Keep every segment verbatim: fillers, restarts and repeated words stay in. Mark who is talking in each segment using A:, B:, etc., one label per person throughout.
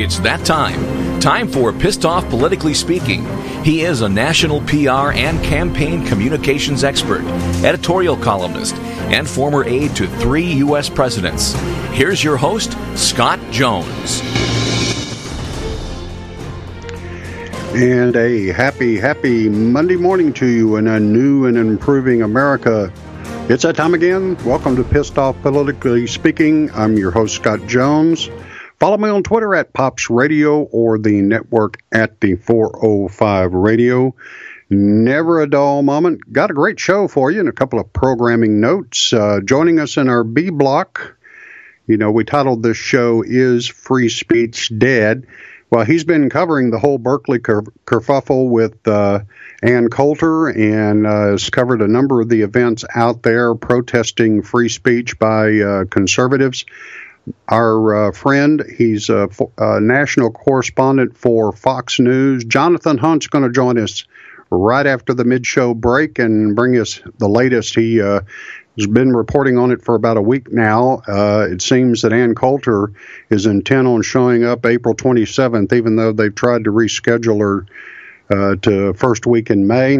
A: It's that time. Time for Pissed Off Politically Speaking. He is a national P R and campaign communications expert, editorial columnist, and former aide to three U S presidents. Here's your host, Scott Jones.
B: And a happy, happy Monday morning to you in a new and improving America. It's that time again. Welcome to Pissed Off Politically Speaking. I'm your host, Scott Jones. Follow me on Twitter at Pops Radio or the network at the four oh five Radio. Never a dull moment. Got a great show for you and a couple of programming notes. Uh, joining us in our B block, you know, we titled this show, Is Free Speech Dead? Well, he's been covering the whole Berkeley ker- kerfuffle with uh, Ann Coulter and uh, has covered a number of the events out there protesting free speech by uh, conservatives. Our uh, friend, he's a, a national correspondent for Fox News. Jonathan Hunt's going to join us right after the mid-show break and bring us the latest. He uh, has been reporting on it for about a week now. Uh, it seems that Ann Coulter is intent on showing up April twenty-seventh, even though they've tried to reschedule her uh, to first week in May.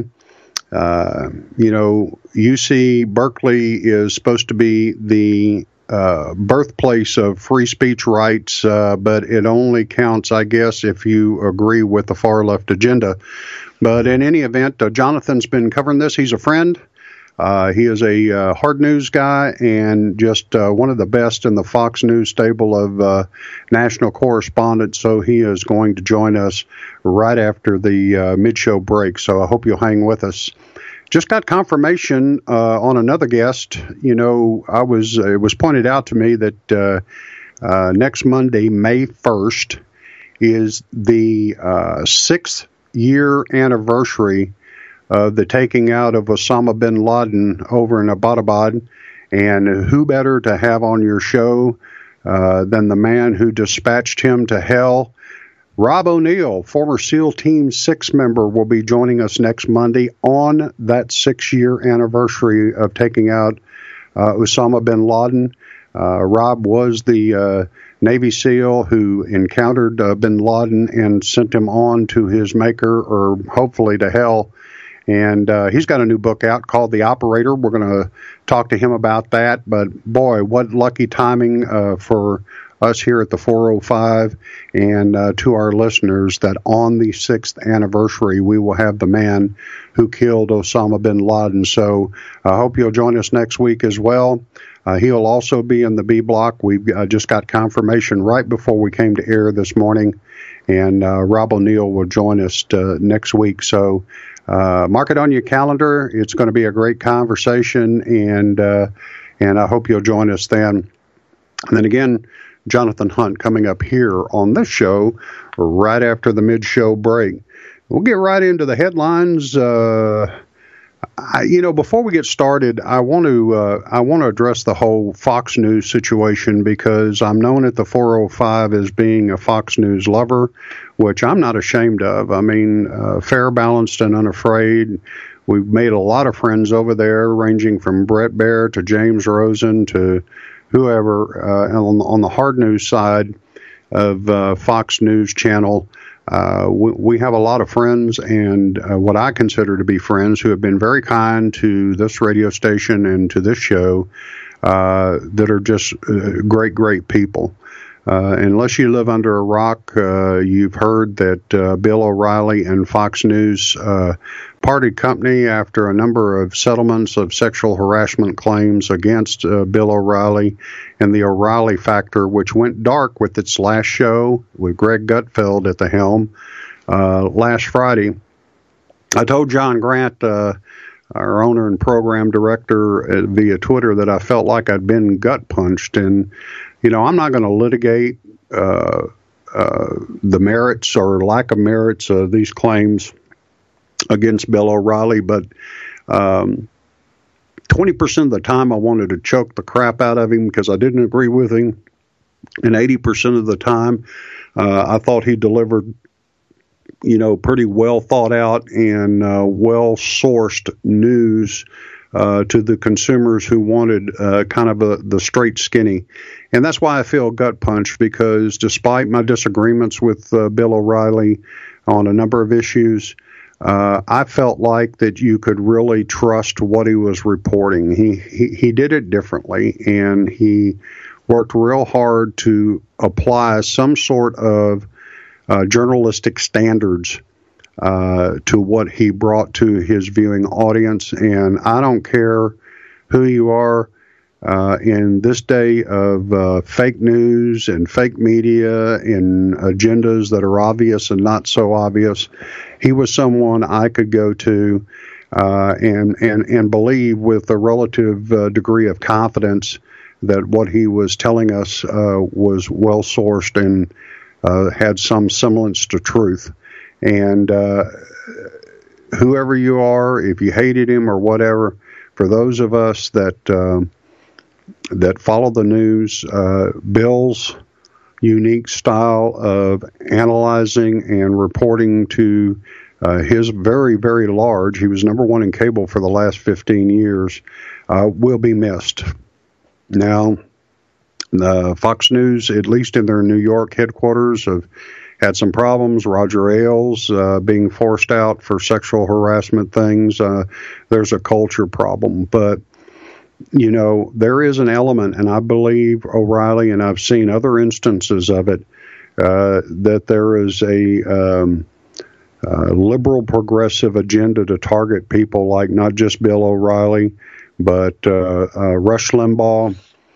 B: Uh, you know, U C Berkeley is supposed to be the uh, birthplace of free speech rights, uh, but it only counts, I guess, if you agree with the far left agenda. But in any event, uh, Jonathan's been covering this. He's a friend. Uh, he is a uh, hard news guy and just uh, one of the best in the Fox News stable of uh, national correspondents. So he is going to join us right after the uh, mid-show break. So I hope you'll hang with us. Just got confirmation uh, on another guest. You know, I was it was pointed out to me that uh, uh, next Monday, May first, is the uh, sixth year anniversary of the taking out of Osama bin Laden over in Abbottabad. And who better to have on your show uh, than the man who dispatched him to hell? Rob O'Neill, former SEAL Team six member, will be joining us next Monday on that six-year anniversary of taking out uh, Osama bin Laden. Uh, Rob was the uh, Navy SEAL who encountered uh, bin Laden and sent him on to his maker, or hopefully to hell. And uh, he's got a new book out called The Operator. We're going to talk to him about that. But, boy, what lucky timing uh, for us here at the four oh five and uh, to our listeners that on the sixth anniversary, we will have the man who killed Osama bin Laden. So I hope you'll join us next week as well. Uh, he'll also be in the B block. We've uh, just got confirmation right before we came to air this morning. And uh, Rob O'Neill will join us uh, next week. So uh, mark it on your calendar. It's going to be a great conversation, and uh, and I hope you'll join us then. And then again, Jonathan Hunt coming up here on this show right after the mid-show break. We'll get right into the headlines. Uh, I, you know, before we get started, I want to uh, I want to address the whole Fox News situation, because I'm known at the four oh five as being a Fox News lover, which I'm not ashamed of. I mean, uh, fair, balanced, and unafraid. We've made a lot of friends over there, ranging from Brett Baier to James Rosen to whoever uh, on, on the hard news side of uh, Fox News Channel. Uh, we, we have a lot of friends, and uh, what I consider to be friends, who have been very kind to this radio station and to this show, uh, that are just uh, great, great people. Uh, unless you live under a rock, uh, you've heard that uh, Bill O'Reilly and Fox News uh, parted company after a number of settlements of sexual harassment claims against uh, Bill O'Reilly and the O'Reilly Factor, which went dark with its last show with Greg Gutfeld at the helm uh, last Friday. I told John Grant, uh, our owner and program director, uh, via Twitter, that I felt like I'd been gut punched. And, you know, I'm not going to litigate uh, uh, the merits or lack of merits of these claims against Bill O'Reilly, but um, twenty percent of the time I wanted to choke the crap out of him because I didn't agree with him, and eighty percent of the time uh, I thought he delivered, you know, pretty well thought out and uh, well sourced news uh, to the consumers who wanted uh, kind of a, the straight skinny. And that's why I feel gut punched, because despite my disagreements with uh, Bill O'Reilly on a number of issues, uh, I felt like that you could really trust what he was reporting. He, he, he did it differently, and he worked real hard to apply some sort of uh, journalistic standards uh, to what he brought to his viewing audience. And I don't care who you are, uh, in this day of uh, fake news and fake media and agendas that are obvious and not so obvious, he was someone I could go to uh, and, and, and believe with a relative uh, degree of confidence that what he was telling us uh, was well-sourced and uh, had some semblance to truth. And uh, whoever you are, if you hated him or whatever, for those of us that uh, that follow the news, uh, Bill's unique style of analyzing and reporting to uh, his very, very large, he was number one in cable for the last fifteen years, uh, will be missed. Now, uh, Fox News, at least in their New York headquarters, have had some problems. Roger Ailes uh, being forced out for sexual harassment things. Uh, there's a culture problem. But, you know, there is an element, and I believe O'Reilly, and I've seen other instances of it, uh, that there is a um, uh, liberal progressive agenda to target people like not just Bill O'Reilly, but uh, uh, Rush Limbaugh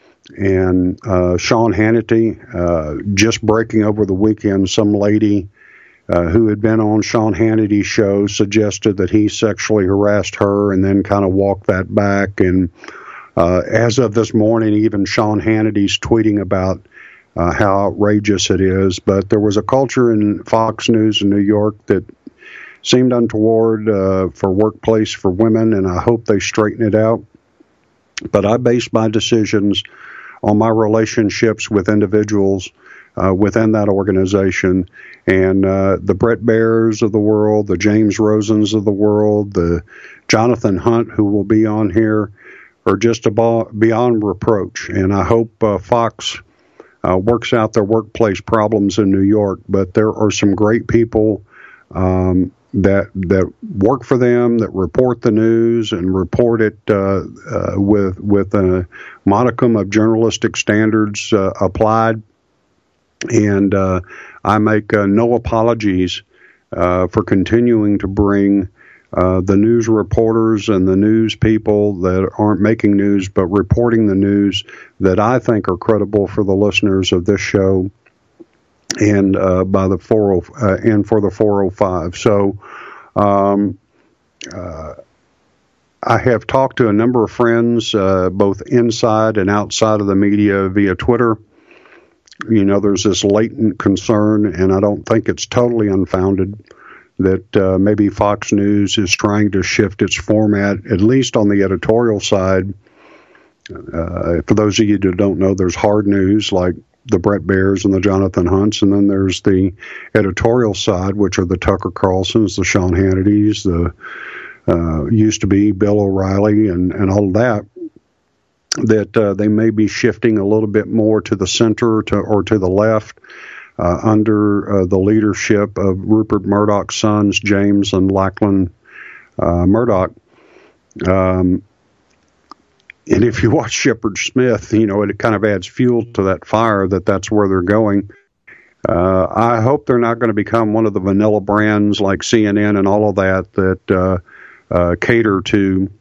B: and uh, Sean Hannity. Uh, just breaking over the weekend, some lady uh, who had been on Sean Hannity's show suggested that he sexually harassed her and then kind of walked that back. And uh, as of this morning, even Sean Hannity's tweeting about uh, how outrageous it is. But there was a culture in Fox News in New York that seemed untoward uh, for workplace for women, and I hope they straighten it out. But I base my decisions on my relationships with individuals uh, within that organization. And uh, the Brett Baiers of the world, the James Rosens of the world, the Jonathan Hunt, who will be on here, are just about beyond reproach. And I hope uh, Fox uh, works out their workplace problems in New York. But there are some great people um, that that work for them, that report the news and report it uh, uh, with with a modicum of journalistic standards uh, applied. And uh, I make uh, no apologies uh, for continuing to bring uh, the news reporters and the news people that aren't making news but reporting the news that I think are credible for the listeners of this show. And uh, by the four oh uh, and for the four oh five. So, um, uh, I have talked to a number of friends, uh, both inside and outside of the media via Twitter. You know, there's this latent concern, and I don't think it's totally unfounded, that uh, maybe Fox News is trying to shift its format, at least on the editorial side. Uh, for those of you who don't know, there's hard news like the Brett Baiers and the Jonathan Hunts, and then there's the editorial side, which are the Tucker Carlsons, the Sean Hannitys, the uh, used to be Bill O'Reilly, and, and all of that, that uh, they may be shifting a little bit more to the center to, or to the left uh, under uh, the leadership of Rupert Murdoch's sons, James and Lachlan uh, Murdoch. Um, And if you watch Shepard Smith, you know, it kind of adds fuel to that fire that that's where they're going. Uh, I hope they're not going to become one of the vanilla brands like C N N and all of that that uh, uh, cater to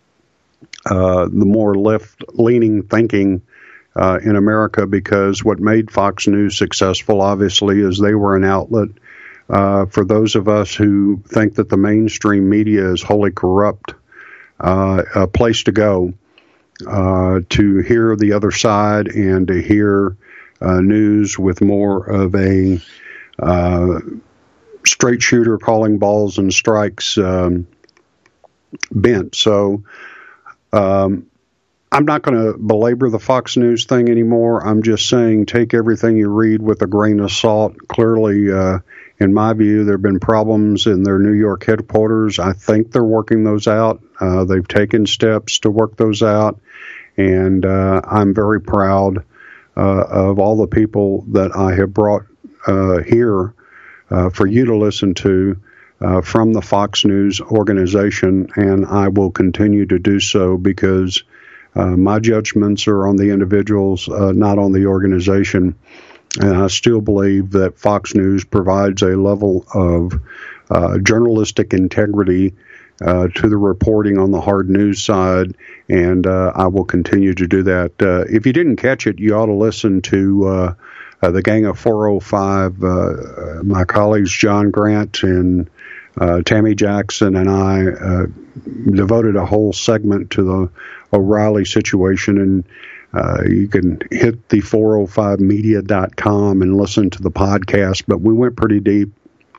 B: uh, the more left-leaning thinking uh, in America, because what made Fox News successful, obviously, is they were an outlet uh, for those of us who think that the mainstream media is wholly corrupt, uh, a place to go. Uh, to hear the other side and to hear uh, news with more of a uh, straight shooter calling balls and strikes um, bent. So um, I'm not going to belabor the Fox News thing anymore. I'm just saying take everything you read with a grain of salt. Clearly, uh, in my view, there have been problems in their New York headquarters. I think they're working those out. Uh, they've taken steps to work those out, and uh, I'm very proud uh, of all the people that I have brought uh, here uh, for you to listen to uh, from the Fox News organization, and I will continue to do so because uh, my judgments are on the individuals, uh, not on the organization. And I still believe that Fox News provides a level of uh, journalistic integrity uh, to the reporting on the hard news side, and uh, I will continue to do that. Uh, if you didn't catch it, you ought to listen to uh, uh, the Gang of four oh five, uh, my colleagues John Grant and uh, Tammy Jackson and I uh, devoted a whole segment to the O'Reilly situation, and Uh, you can hit the four oh five media dot com and listen to the podcast, but we went pretty deep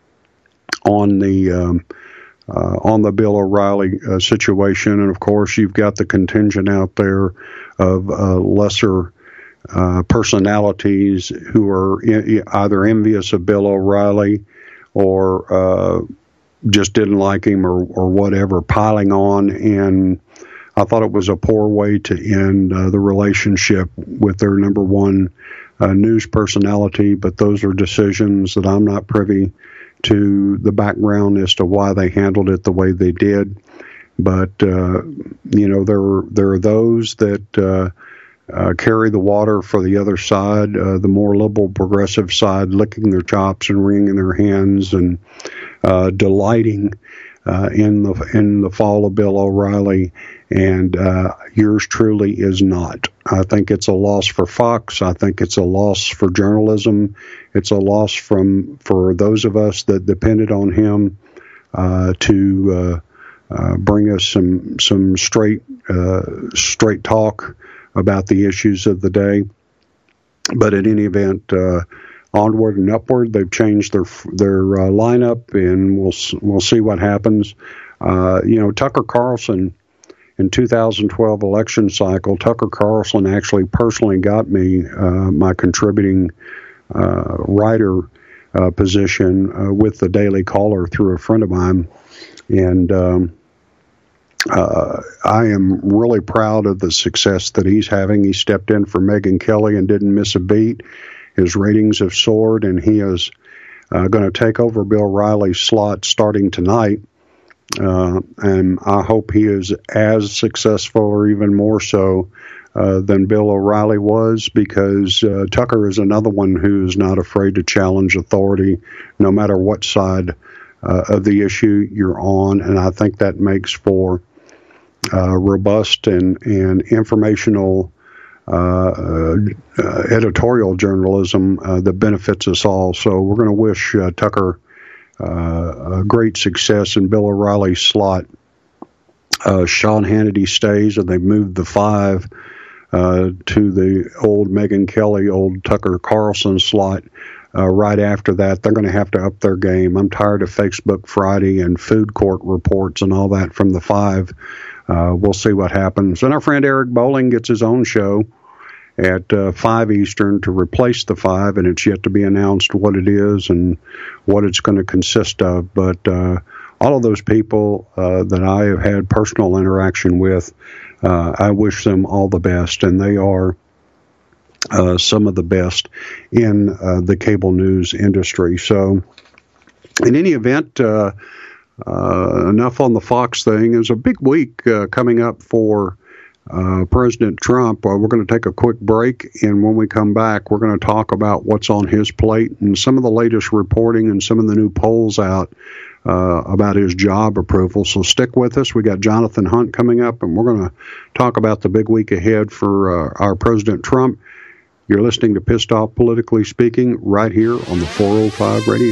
B: on the um, uh, on the Bill O'Reilly uh, situation, and of course you've got the contingent out there of uh, lesser uh, personalities who are in, either envious of Bill O'Reilly or uh, just didn't like him or, or whatever, piling on. And I thought it was a poor way to end uh, the relationship with their number one uh, news personality, but those are decisions that I'm not privy to the background as to why they handled it the way they did. But, uh, you know, there are, there are those that uh, uh, carry the water for the other side, uh, the more liberal progressive side, licking their chops and wringing their hands and uh, delighting uh, in the in the fall of Bill O'Reilly. And uh, yours truly is not. I think it's a loss for Fox. I think it's a loss for journalism. It's a loss from for those of us that depended on him uh, to uh, uh, bring us some some straight uh, straight talk about the issues of the day. But in any event, uh, onward and upward. They've changed their their uh, lineup, and we'll we'll see what happens. Uh, you know, Tucker Carlson. In two thousand twelve election cycle, Tucker Carlson actually personally got me uh, my contributing uh, writer uh, position uh, with the Daily Caller through a friend of mine. And um, uh, I am really proud of the success that he's having. He stepped in for Megyn Kelly and didn't miss a beat. His ratings have soared, and he is uh, going to take over Bill Riley's slot starting tonight. Uh, and I hope he is as successful or even more so uh, than Bill O'Reilly was, because uh, Tucker is another one who is not afraid to challenge authority no matter what side uh, of the issue you're on. And I think that makes for uh, robust and, and informational uh, uh, editorial journalism uh, that benefits us all. So we're going to wish uh, Tucker Uh, a great success in Bill O'Reilly's slot. Uh, Sean Hannity stays, and they've moved the five uh, to the old Megyn Kelly, old Tucker Carlson slot. Uh, right after that, they're going to have to up their game. I'm tired of Facebook Friday and food court reports and all that from the five. Uh, we'll see what happens. And our friend Eric Bolling gets his own show at uh, five Eastern to replace the five, and it's yet to be announced what it is and what it's going to consist of. But uh, all of those people uh, that I have had personal interaction with, uh, I wish them all the best, and they are uh, some of the best in uh, the cable news industry. So in any event, uh, uh, enough on the Fox thing. There's a big week uh, coming up for Uh, President Trump. Uh, we're going to take a quick break, and when we come back, we're going to talk about what's on his plate and some of the latest reporting and some of the new polls out uh, about his job approval. So stick with us. We got Jonathan Hunt coming up, and we're going to talk about the big week ahead for uh, our President Trump. You're listening to Pissed Off Politically Speaking right here on the four oh five Radio.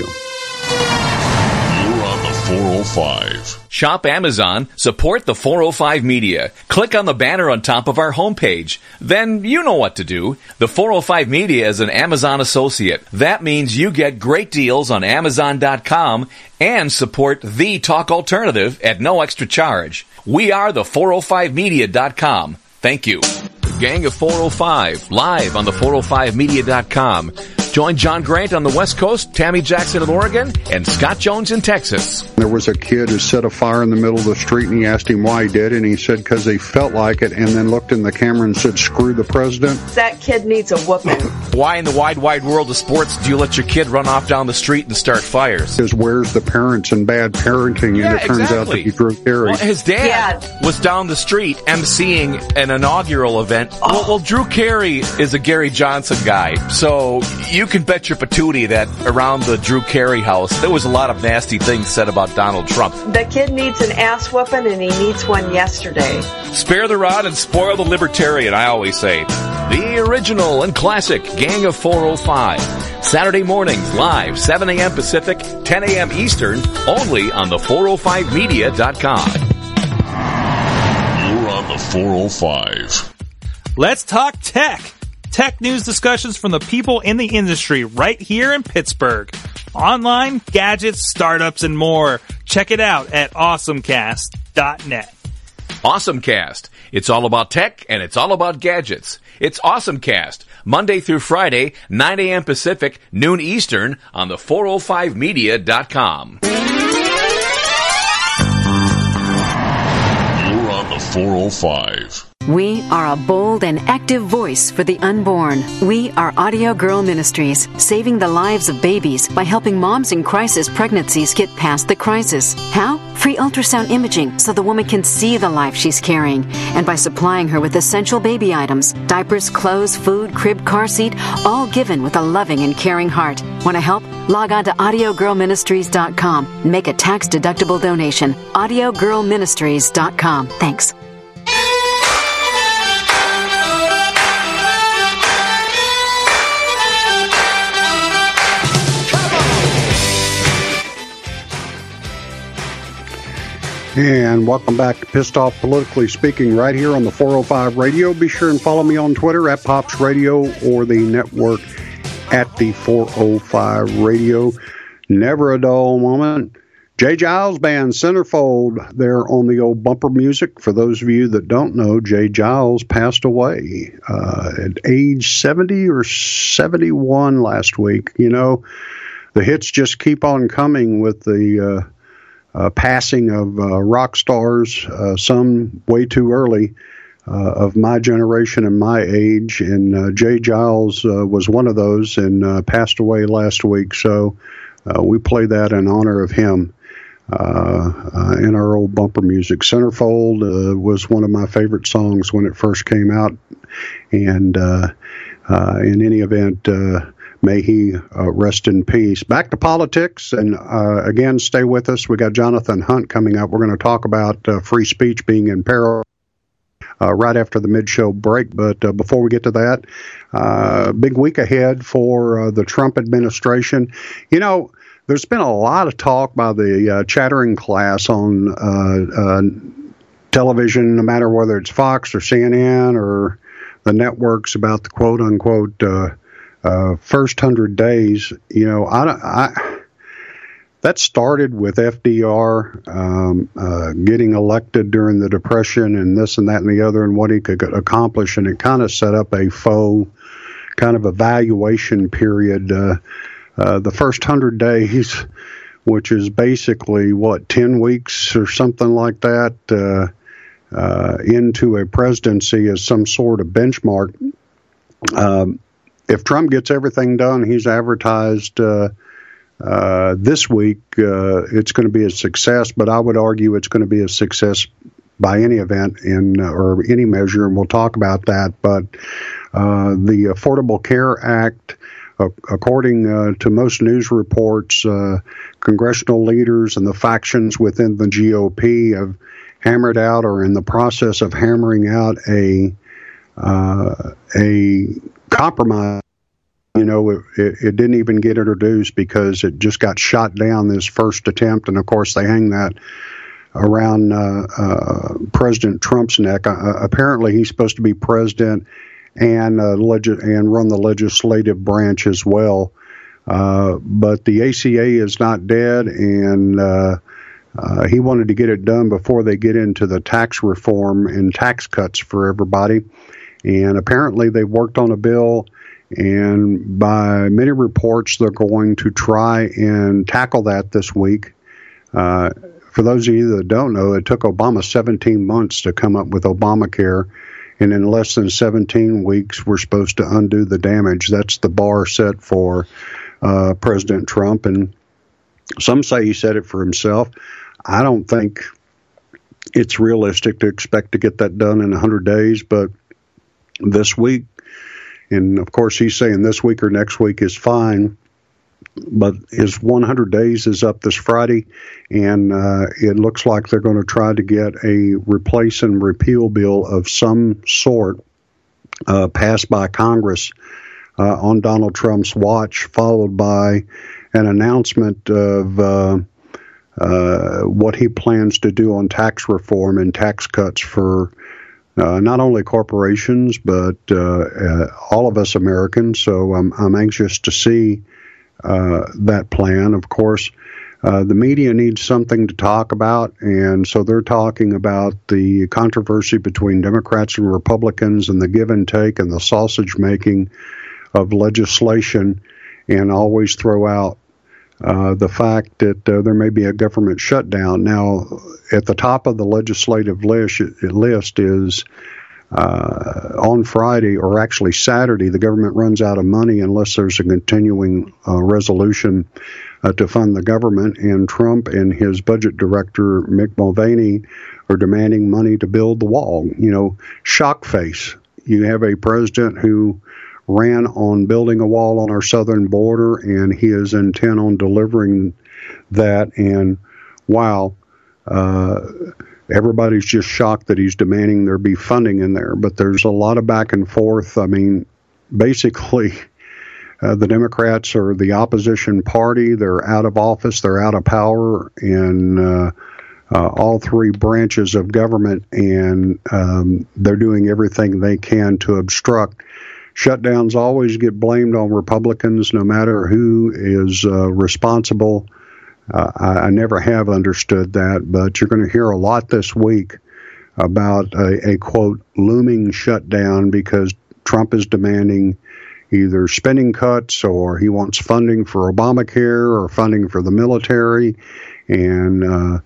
A: four oh five. Shop Amazon, support the four oh five Media. Click on the banner on top of our homepage. Then you know what to do. The four oh five Media is an Amazon associate. That means you get great deals on Amazon dot com and support the talk alternative at no extra charge. We are the four oh five media dot com. Thank you. Gang of four oh five, live on the four oh five media dot com. Join John Grant on the West Coast, Tammy Jackson in Oregon, and Scott Jones in Texas.
B: There was a kid who set a fire in the middle of the street, and he asked him why he did it, and he said because he felt like it, and then looked in the camera and said, screw the president.
C: That kid needs a whooping.
A: Why in the wide, wide world of sports do you let your kid run off down the street and start fires?
B: Because where's the parents and bad parenting,
A: yeah,
B: and it turns
A: exactly.
B: out that he Drew Carey.
A: Well, his dad
C: yeah.
A: was down the street emceeing an inaugural event. Oh. Well, well, Drew Carey is a Gary Johnson guy, so you can bet your patootie that around the Drew Carey house, there was a lot of nasty things said about Donald Trump.
C: The kid needs an ass whooping, and he needs one yesterday.
A: Spare the rod and spoil the libertarian, I always say. The original and classic Gang of four oh five. Saturday mornings, live, seven a.m. Pacific, ten a.m. Eastern, only on the four oh five media dot com.
D: You're on the four oh five.
E: Let's talk tech. Tech news discussions from the people in the industry right here in Pittsburgh. Online, gadgets, startups, and more. Check it out at awesomecast dot net.
A: AwesomeCast. It's all about tech and it's all about gadgets. It's AwesomeCast. Monday through Friday, nine a.m. Pacific, noon Eastern on the four oh five media dot com.
D: You're on the four oh five.
F: We are a bold and active voice for the unborn. We are Audio Girl Ministries, saving the lives of babies by helping moms in crisis pregnancies get past the crisis. How? Free ultrasound imaging so the woman can see the life she's carrying, and by supplying her with essential baby items, diapers, clothes, food, crib, car seat, all given with a loving and caring heart. Want to help? Log on to audio girl ministries dot com and make a tax-deductible donation. audio girl ministries dot com. Thanks.
B: And welcome back to Pissed Off Politically Speaking right here on the four oh five Radio. Be sure and follow me on Twitter at Pops Radio or the network at the four oh five Radio. Never a dull moment. Jay Giles Band, Centerfold, there on the old bumper music. For those of you that don't know, Jay Giles passed away uh, at age seventy or seventy-one last week. You know, the hits just keep on coming with the... Uh, Uh, passing of uh, rock stars, uh, some way too early, uh, of my generation and my age. And uh, Jay Giles uh, was one of those and uh, passed away last week. So uh, we play that in honor of him uh, uh, in our old bumper music. Centerfold uh, was one of my favorite songs when it first came out. And uh, uh, in any event, uh, may he uh, rest in peace. Back to politics, and uh, again, stay with us. We got Jonathan Hunt coming up. We're going to talk about uh, free speech being in peril uh, right after the mid-show break. But uh, before we get to that, uh, big week ahead for uh, the Trump administration. You know, there's been a lot of talk by the uh, chattering class on uh, uh, television, no matter whether it's Fox or C N N or the networks, about the quote-unquote uh, Uh, first hundred days. You know, I, I that started with F D R um, uh, getting elected during the Depression and this and that and the other and what he could accomplish, and it kind of set up a faux kind of evaluation period. Uh, uh, the first hundred days, which is basically what ten weeks or something like that, uh, uh, into a presidency as some sort of benchmark. Um, If Trump gets everything done, he's advertised uh, uh, this week, uh, it's going to be a success, but I would argue it's going to be a success by any event in uh, or any measure, and we'll talk about that. But uh, the Affordable Care Act, uh, according uh, to most news reports, uh, congressional leaders and the factions within the G O P have hammered out or in the process of hammering out a uh, a compromise. You know, it, it, it didn't even get introduced because it just got shot down this first attempt. And, of course, they hang that around uh, uh, President Trump's neck. Uh, apparently, he's supposed to be president and uh, leg- and run the legislative branch as well. Uh, but the A C A is not dead, and uh, uh, he wanted to get it done before they get into the tax reform and tax cuts for everybody. And apparently they worked on a bill, And by many reports, they're going to try and tackle that this week. Uh, for those of you that don't know, it took Obama seventeen months to come up with Obamacare. And in less than seventeen weeks, we're supposed to undo the damage. That's the bar set for uh, President Trump. And some say he said it for himself. I don't think it's realistic to expect to get that done in one hundred days. But this week, and of course he's saying this week or next week is fine, but his one hundred days is up this Friday, and uh, it looks like they're going to try to get a replace and repeal bill of some sort uh, passed by Congress uh, on Donald Trump's watch, followed by an announcement of uh, uh, what he plans to do on tax reform and tax cuts for Uh, not only corporations, but uh, uh, all of us Americans. So I'm, I'm anxious to see uh, that plan. Of course, uh, the media needs something to talk about, and so they're talking about the controversy between Democrats and Republicans and the give and take and the sausage making of legislation, and always throw out Uh, the fact that uh, there may be a government shutdown. Now, at the top of the legislative list, list is uh, on Friday, or actually Saturday, the government runs out of money unless there's a continuing uh, resolution uh, to fund the government. And Trump and his budget director, Mick Mulvaney, are demanding money to build the wall. You know, shock face. You have a president who ran on building a wall on our southern border, and he is intent on delivering that. And wow, uh, everybody's just shocked that he's demanding there be funding in there. But there's a lot of back and forth. I mean, basically, uh, the Democrats are the opposition party. They're out of office. They're out of power in uh, uh, all three branches of government, and um, they're doing everything they can to obstruct. Shutdowns always get blamed on Republicans, no matter who is uh, responsible. Uh, I, I never have understood that, but you're going to hear a lot this week about a, a, quote, looming shutdown because Trump is demanding either spending cuts, or he wants funding for Obamacare or funding for the military. And, uh,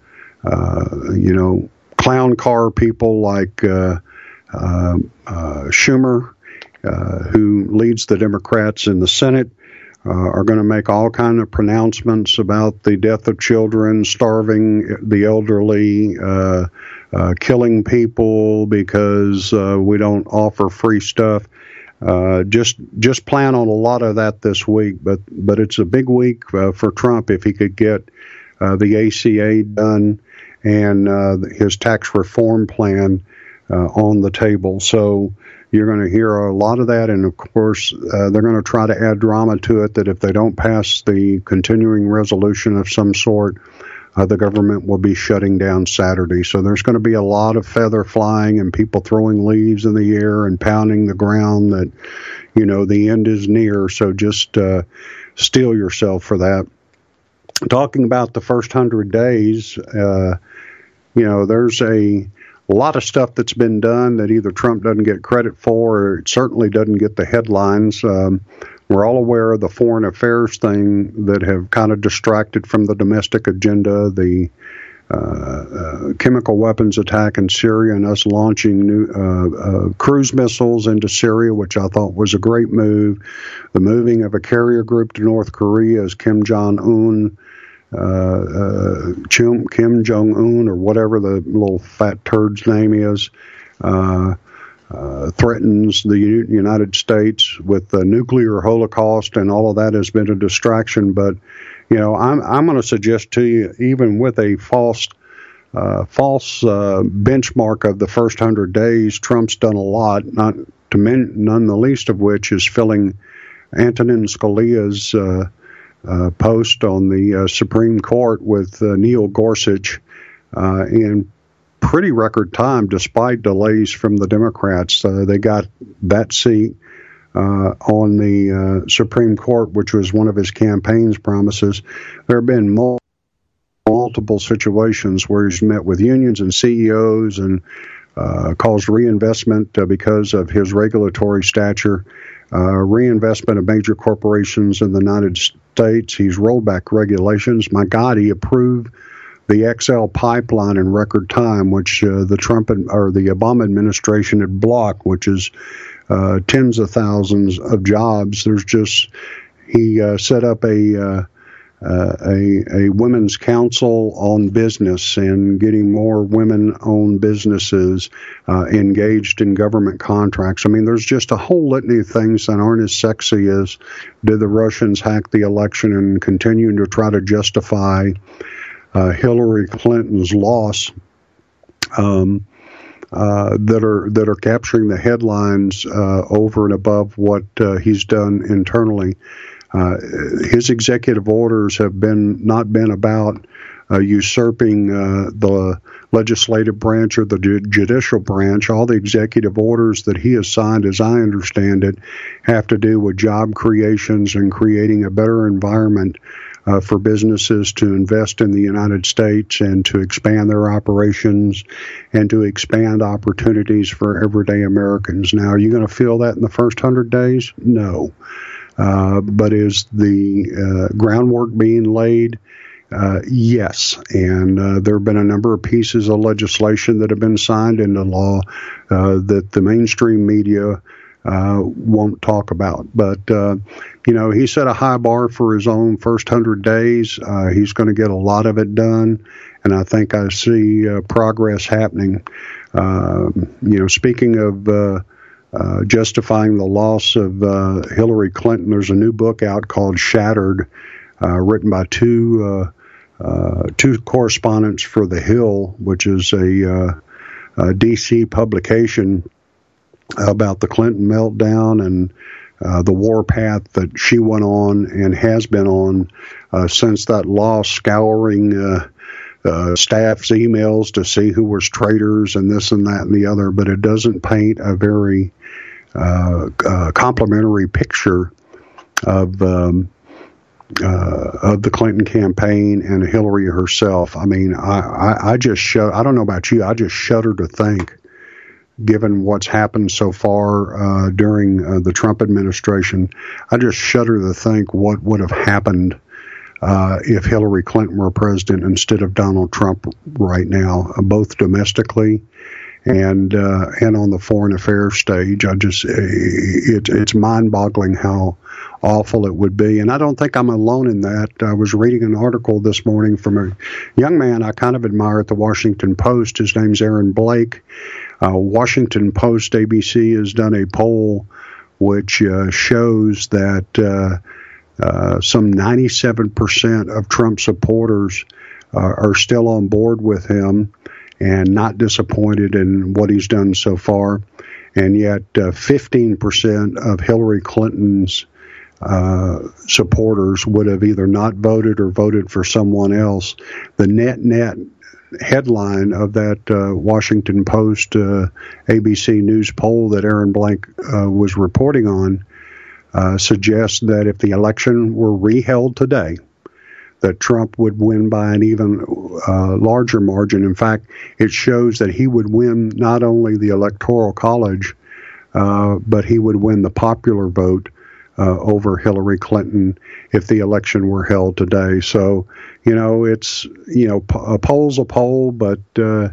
B: uh, you know, clown car people like uh, uh, uh, Schumer, Uh, who leads the Democrats in the Senate, uh, are going to make all kinds of pronouncements about the death of children, starving the elderly, uh, uh, killing people because uh, we don't offer free stuff. Uh, just just plan on a lot of that this week, but but it's a big week uh, for Trump if he could get uh, the A C A done and uh, his tax reform plan uh, on the table. So you're going to hear a lot of that, and of course, uh, they're going to try to add drama to it, that if they don't pass the continuing resolution of some sort, uh, the government will be shutting down Saturday. So there's going to be a lot of feather flying and people throwing leaves in the air and pounding the ground that, you know, the end is near. So just uh, steel yourself for that. Talking about the first hundred days, uh, you know, there's a A lot of stuff that's been done that either Trump doesn't get credit for, or it certainly doesn't get the headlines. Um, we're all aware of the foreign affairs thing that have kind of distracted from the domestic agenda, the uh, uh, chemical weapons attack in Syria, and us launching new uh, uh, cruise missiles into Syria, which I thought was a great move. The moving of a carrier group to North Korea as Kim Jong-un Uh, uh, Kim, Kim Jong-un, or whatever the little fat turd's name is, uh, uh, threatens the U- United States with the nuclear holocaust, and all of that has been a distraction. But, you know, I'm, I'm going to suggest to you, even with a false uh, false uh, benchmark of the first hundred days, Trump's done a lot, not to men, none the least of which is filling Antonin Scalia's uh, Uh, post on the uh, Supreme Court with uh, Neil Gorsuch uh, in pretty record time, despite delays from the Democrats. Uh, they got that seat uh, on the uh, Supreme Court, which was one of his campaign's promises. There have been mul- multiple situations where he's met with unions and C E Os and uh, caused reinvestment uh, because of his regulatory stature. uh, reinvestment of major corporations in the United States. He's rolled back regulations. My God, he approved the X L pipeline in record time, which uh, the Trump or the Obama administration had blocked, which is uh, tens of thousands of jobs. There's just he uh, set up a uh, uh, a a women's council on business and getting more women-owned businesses uh, engaged in government contracts. I mean, there's just a whole litany of things that aren't as sexy as did the Russians hack the election and continuing to try to justify uh, Hillary Clinton's loss. Um, Uh, that are that are capturing the headlines uh, over and above what uh, he's done internally. Uh, his executive orders have been not been about uh, usurping uh, the legislative branch or the ju- judicial branch. All the executive orders that he has signed, as I understand it, have to do with job creations and creating a better environment Uh, for businesses to invest in the United States and to expand their operations and to expand opportunities for everyday Americans. Now, are you going to feel that in the first hundred days? No. Uh, but is the uh, groundwork being laid? Uh, yes. And uh, there have been a number of pieces of legislation that have been signed into law uh, that the mainstream media Uh, won't talk about. But, uh, you know, he set a high bar for his own first hundred days. Uh, he's going to get a lot of it done, and I think I see uh, progress happening. Uh, you know, speaking of uh, uh, justifying the loss of uh, Hillary Clinton, there's a new book out called Shattered, uh, written by two uh, uh, two correspondents for The Hill, which is a, uh, a D C publication about the Clinton meltdown and uh, the warpath that she went on and has been on uh, since that loss, scouring uh, uh, staff's emails to see who was traitors and this and that and the other. But it doesn't paint a very uh, uh, complimentary picture of um, uh, of the Clinton campaign and Hillary herself. I mean, I, I, I just shudder. I don't know about you. I just shudder to think, given what's happened so far uh, during uh, the Trump administration, I just shudder to think what would have happened uh, if Hillary Clinton were president instead of Donald Trump right now, uh, both domestically and uh, and on the foreign affairs stage. I just it, it's mind-boggling how awful it would be, and I don't think I'm alone in that. I was reading an article this morning from a young man I kind of admire at the Washington Post. His name's Aaron Blake. Uh, Washington Post A B C has done a poll which uh, shows that uh, uh, some ninety-seven percent of Trump supporters uh, are still on board with him and not disappointed in what he's done so far. And yet uh, fifteen percent of Hillary Clinton's uh, supporters would have either not voted or voted for someone else. The net net headline of that uh, Washington Post uh, A B C News poll that Aaron Blake uh, was reporting on uh, suggests that if the election were reheld today, that Trump would win by an even uh, larger margin. In fact, it shows that he would win not only the Electoral College, uh, but he would win the popular vote Uh, over Hillary Clinton if the election were held today. So, you know, it's, you know, a poll's a poll, but uh,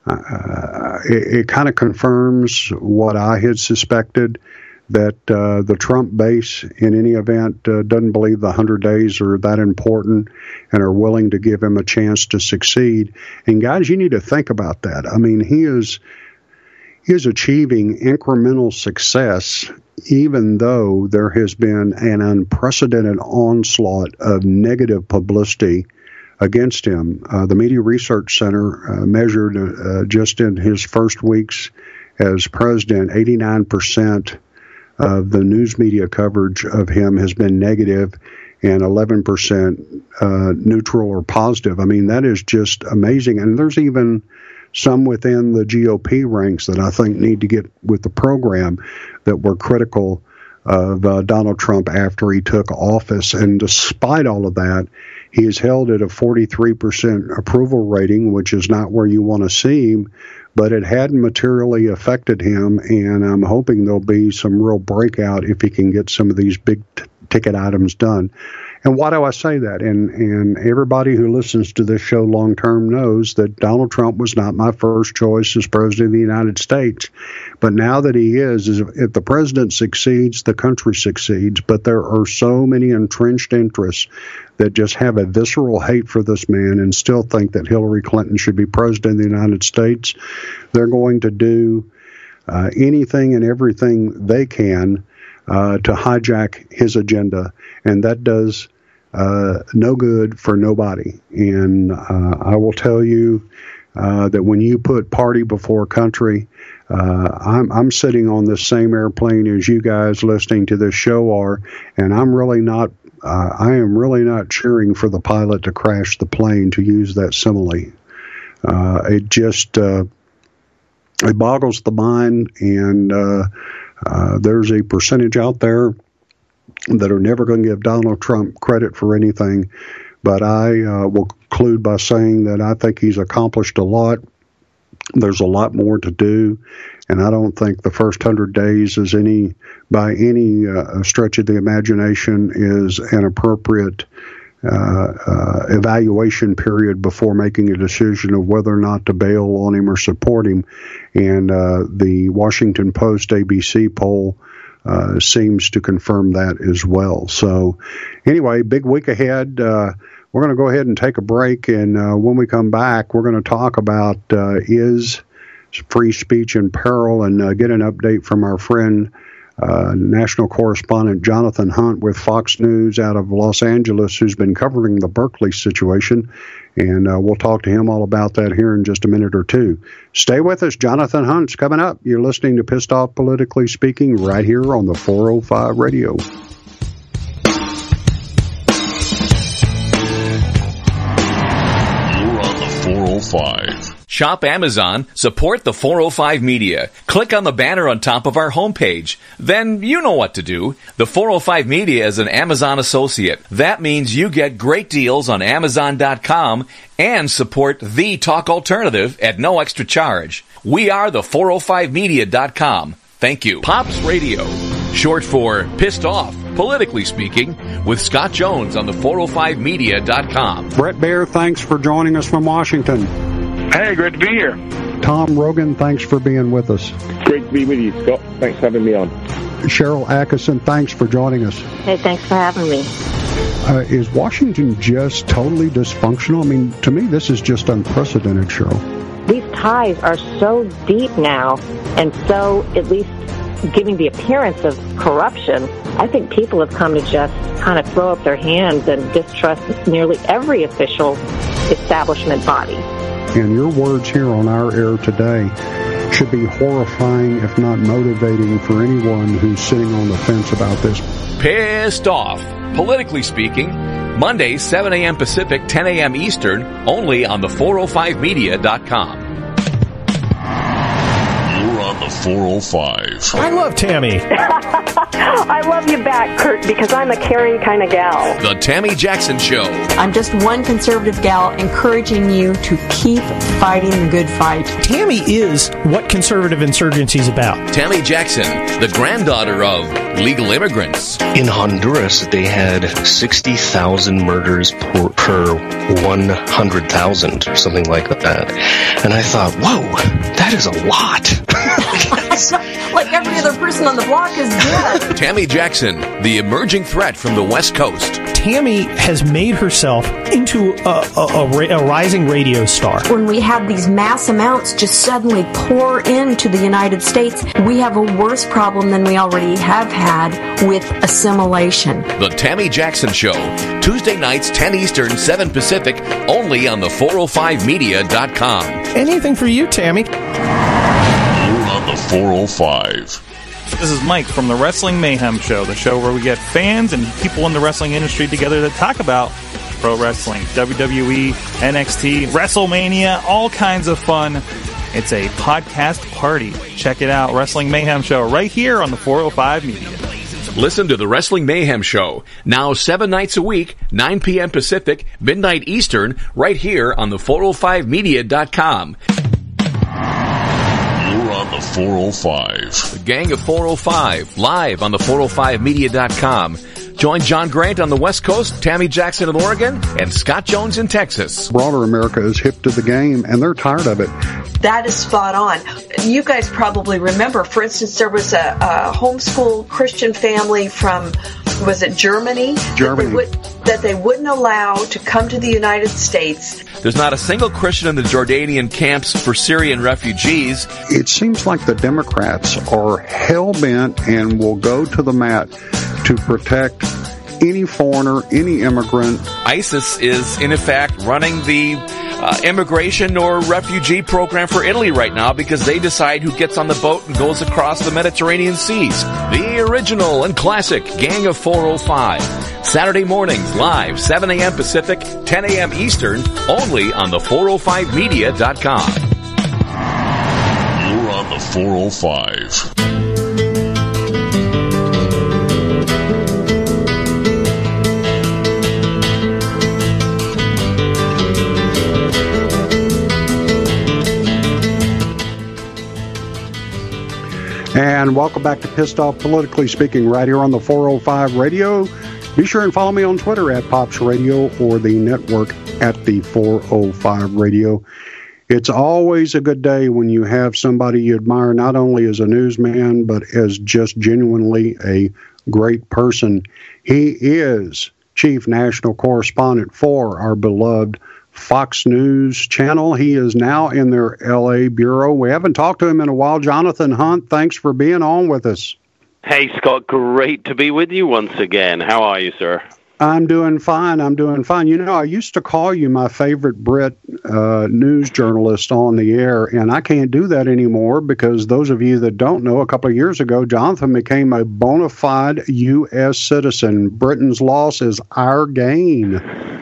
B: uh, it, it kind of confirms what I had suspected, that uh, the Trump base, in any event, uh, doesn't believe the one hundred days are that important and are willing to give him a chance to succeed. And, guys, you need to think about that. I mean, he is... He is achieving incremental success, even though there has been an unprecedented onslaught of negative publicity against him. Uh, the Media Research Center uh, measured uh, just in his first weeks as president, eighty-nine percent of the news media coverage of him has been negative and eleven percent uh, neutral or positive. I mean, that is just amazing. And there's even some within the G O P ranks that I think need to get with the program that were critical of uh, Donald Trump after he took office. And despite all of that, He is held at a forty-three percent approval rating, which is not where you want to see him, but it hadn't materially affected him, and I'm hoping there'll be some real breakout if he can get some of these big t- ticket items done. And why do I say that? And and everybody who listens to this show long term knows that Donald Trump was not my first choice as president of the United States. But now that he is, is if the president succeeds, the country succeeds. But there are so many entrenched interests that just have a visceral hate for this man and still think that Hillary Clinton should be president of the United States. They're going to do uh, anything and everything they can uh, to hijack his agenda. And that does Uh, no good for nobody. And uh, I will tell you uh, that when you put party before country, uh, I'm, I'm sitting on the same airplane as you guys listening to this show are, and I'm really not, uh, I am really not cheering for the pilot to crash the plane, to use that simile. Uh, it just, uh, it boggles the mind, and uh, uh, there's a percentage out there that are never going to give Donald Trump credit for anything. But I uh, will conclude by saying that I think he's accomplished a lot. There's a lot more to do, and I don't think the first hundred days is any, by any uh, stretch of the imagination, is an appropriate uh, uh, evaluation period before making a decision of whether or not to bail on him or support him. And uh, the Washington Post A B C poll Uh, seems to confirm that as well. So anyway, big week ahead. Uh, we're going to go ahead and take a break, and uh, when we come back, we're going to talk about uh, is free speech in peril, and uh, get an update from our friend, uh, national correspondent Jonathan Hunt with Fox News out of Los Angeles, who's been covering the Berkeley situation. And uh, we'll talk to him all about that here in just a minute or two. Stay with us. Jonathan Hunt's coming up. You're listening to Pissed Off Politically Speaking right here on the four oh five Radio.
D: You're on the four oh five.
A: Shop Amazon, support the four oh five Media. Click on the banner on top of our homepage. Then you know what to do. The four oh five Media is an Amazon associate. That means you get great deals on Amazon dot com and support the talk alternative at no extra charge. We are the four oh five media dot com. Thank you. Pops Radio, short for Pissed Off, Politically Speaking, with Scott Jones on the four oh five media dot com.
B: Brett Baer, thanks for joining us from Washington.
G: Hey, great to be here.
B: Tom Rogan, thanks for being with us.
G: Great to be with you, Scott. Thanks for having me on.
B: Cheryl Atkinson, thanks for joining us.
H: Hey, thanks for having me.
B: Uh, is Washington just totally dysfunctional? I mean, to me, this is just unprecedented, Cheryl.
H: These ties are so deep now, and so at least giving the appearance of corruption. I think people have come to just kind of throw up their hands and distrust nearly every official establishment body.
B: And your words here on our air today should be horrifying, if not motivating, for anyone who's sitting on the fence about this.
A: Pissed Off, Politically Speaking, Mondays, seven a.m. Pacific, ten a.m. Eastern, only on the four oh five media dot com.
D: You're on the four oh five.
I: I love Tammy.
J: I love you back, Kurt, because I'm a caring kind of gal.
A: The Tammy Jackson Show.
K: I'm just one conservative gal encouraging you to keep fighting the good fight.
I: Tammy is what conservative insurgency is about.
A: Tammy Jackson, the granddaughter of legal immigrants.
L: In Honduras, they had sixty thousand murders per, per one hundred thousand or something like that. And I thought, whoa, that is a lot.
K: Like every other person on the block is dead.
A: Tammy Jackson, the emerging threat from the West Coast.
I: Tammy has made herself into a, a, a, a rising radio star.
K: When we have these mass amounts just suddenly pour into the United States, we have a worse problem than we already have had with assimilation.
A: The Tammy Jackson Show, Tuesday nights, ten Eastern, seven Pacific, only on the four oh five media dot com.
I: Anything for you, Tammy.
D: On the four oh five.
E: This is Mike from the Wrestling Mayhem Show, the show where we get fans and people in the wrestling industry together to talk about pro wrestling, W W E, N X T, WrestleMania, all kinds of fun. It's a podcast party. Check it out, Wrestling Mayhem Show, right here on the four oh five Media.
A: Listen to the Wrestling Mayhem Show, now seven nights a week, nine p.m. Pacific, midnight Eastern, right here on the four oh five media dot com.
D: You're on the four oh five.
A: The Gang of four oh five, live on the four oh five media dot com. Join John Grant on the West Coast, Tammy Jackson in Oregon, and Scott Jones in Texas.
B: Broader America is hip to the game, and they're tired of it.
C: That is spot on. You guys probably remember, for instance, there was a, a homeschool Christian family from, was it Germany?
B: Germany.
C: That they, would, that they wouldn't allow to come to the United States.
A: There's not a single Christian in the Jordanian camps for Syrian refugees.
B: It seems like the Democrats are hell-bent and will go to the mat to protect any foreigner, any immigrant.
A: ISIS is, in effect, running the uh, immigration or refugee program for Italy right now because they decide who gets on the boat and goes across the Mediterranean seas. The original and classic Gang of four oh five. Saturday mornings, live, seven a.m. Pacific, ten a.m. Eastern, only on the four oh five media dot com.
D: You're on the four oh five.
B: And welcome back to Pissed Off Politically Speaking right here on the four oh five Radio. Be sure and follow me on Twitter at Pops Radio or the network at the four oh five Radio. It's always a good day when you have somebody you admire not only as a newsman, but as just genuinely a great person. He is Chief National Correspondent for our beloved Fox News channel. He is now in their L A bureau. We haven't talked to him in a while. Jonathan Hunt, thanks for being on with us.
M: Hey, Scott, great to be with you once again. How are you, sir?
B: I'm doing fine. I'm doing fine. You know, I used to call you my favorite Brit uh, news journalist on the air, and I can't do that anymore because those of you that don't know, a couple of years ago, Jonathan became a bona fide U S citizen. Britain's loss is our gain.